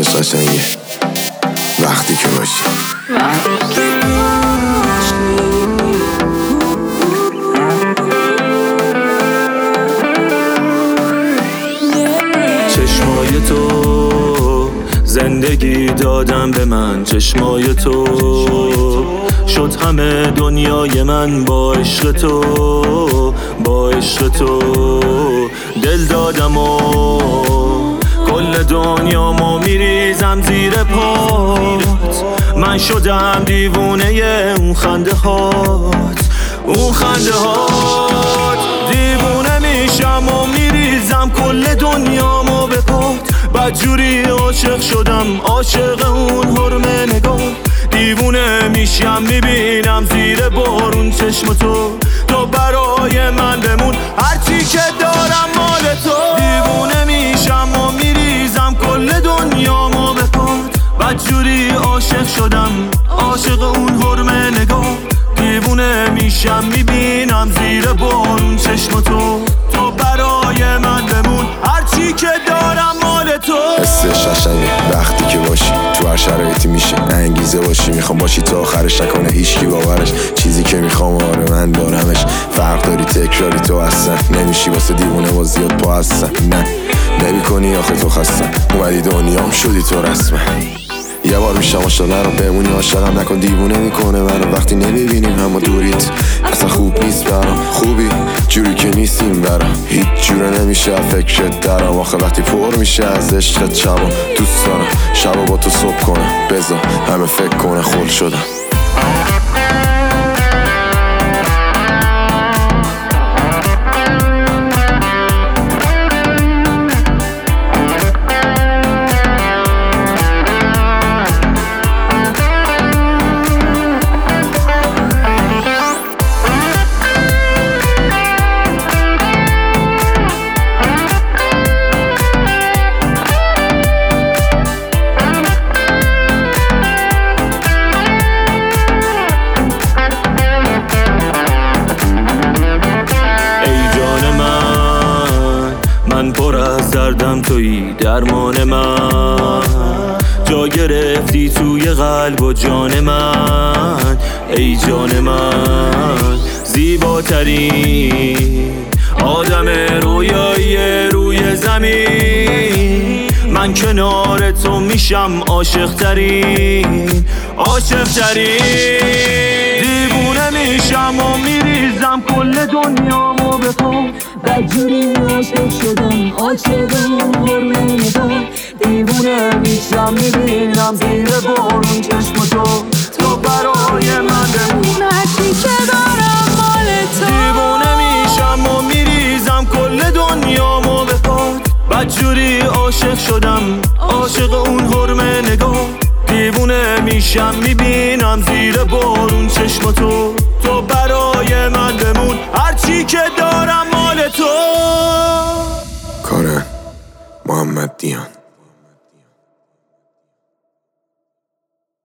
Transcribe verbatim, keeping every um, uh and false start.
قشنگه وقتی که باشی. چشمای تو زندگی دادن به من، چشمای تو شد همه دنیای من. با عشق تو با عشق تو دل دادم و کل دنیامو میریزم زیر پات. من شدم دیوونه اون خنده هات، اون خنده هات. دیوونه میشم و میریزم کل دنیامو به پات. بدجوری عاشق شدم، عاشق اون حرم نگاه. دیوونه میشم میبینم زیر بارون چشم تو. تو برای من بمون، هرچی که دارم مال تو. دیوونه میشم و میریزم کل دنیامو به پات. بدجوری عاشق شدم، عاشق اون حرم نگاه. دیوونه میشم میبینم زیر بارون چشم تو. تو برای من بمون، هرچی که دارم مال تو. حسش قشنگه وقتی که باشی، تو هر شرایطی میشه انگیزه باشی. میخوام باشی تا آخرش، نکنه هیچکی باورش. چیزی که میخوام آره من دارمش. فرق داری تکراری تو هستن، نمیشی واسه دیوونه با زیاد پا هستن. نه نمی کنی آخه تو خستن، اومدی دنیام شدی تو رسمه. یه بار میشم عاشق رو بمونی، عاشقم نکن دیوونه میکنه منو. وقتی نمیبینیم همه دوریت اصلا خوب نیست برام. خوبی جوری که نیستیم برام، هیچ جوره نمیشه فکرت درم. آخه وقتی پر میشه از عشقت شبا دوست دارم شبا با تو صبح کنم. بذار همه فکر کنه خل شدم. من پر از دردم تویی درمان من. جا گرفتی توی قلب و جان من. ای جان من زیباترین آدم رویایی روی زمین. من کنار تو میشم عاشق ترین، عاشق ترین. دیوونه میشم و میریزم کل دنیامو به پا. بدجوری عاشق شدم، عاشق اون حرم نگاه. دیوونه میشم میبینم زیر بارون چشم تو. تو برای من بمون، هرچی که دارم مال تو. دیوونه میشم و میریزم کل دنیامو به پات. بدجوری عاشق شدم، عاشق اون حرم نگاه. دیوونه میشم میبینم زیر بارون چشم تو. تو برای من بمون.